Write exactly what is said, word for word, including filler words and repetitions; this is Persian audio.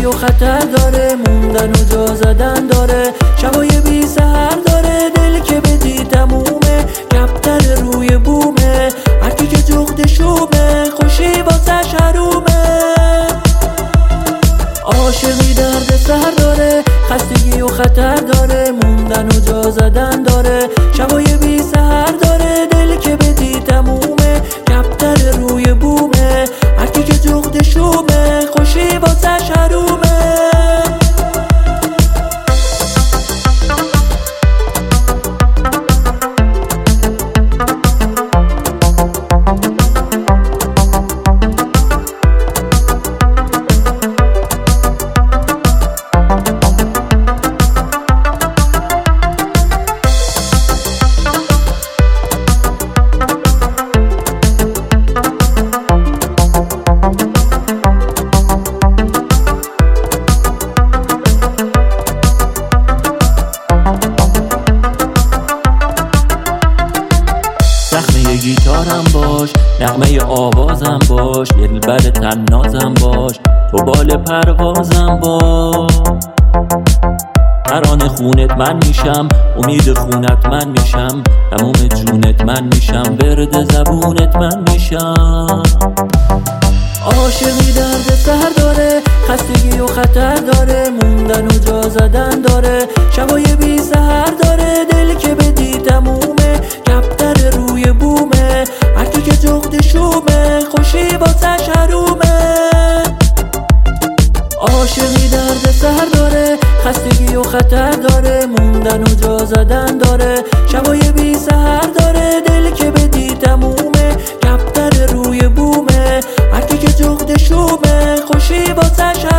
خستگی و خطر داره، موندن و جا زدن داره، شبای بی سحر داره، دل که بدی تمومه، کفتر روی بومه، هرکی که جغد شومه، خوشی واسش حرومه. عاشقی درد سر داره، خستگی و خطر داره، موندن و جا زدن داره، شبای بی سحر داره، دل که بدی تمومه، کفتر روی بومه، هرکی که جغد شومه، خوشی واسش حرومه. زخمه گیتارم باش، نغمه آوازم باش، دلبر تنازم باش، تو بال پروازم باش. ترانه خونت من میشم، امید خونت من میشم، تموم جونت من میشم، ورد زبونت من میشم. عاشقی درد سر داره، خستگی و خطر داره، موندن و جا زدن داره، شبای بی سحر داره، دل که بدی تمومه، کفتر روی بومه، هرکی که جغد شومه، خوشی واسش حرومه. عاشقی درد سر داره، خستگی و خطر داره، موندن و جا زدن داره، شبای بی سحر داره، دل که بدی تمومه، کفتر روی بومه، هرکی که جغد شومه، خوشی واسش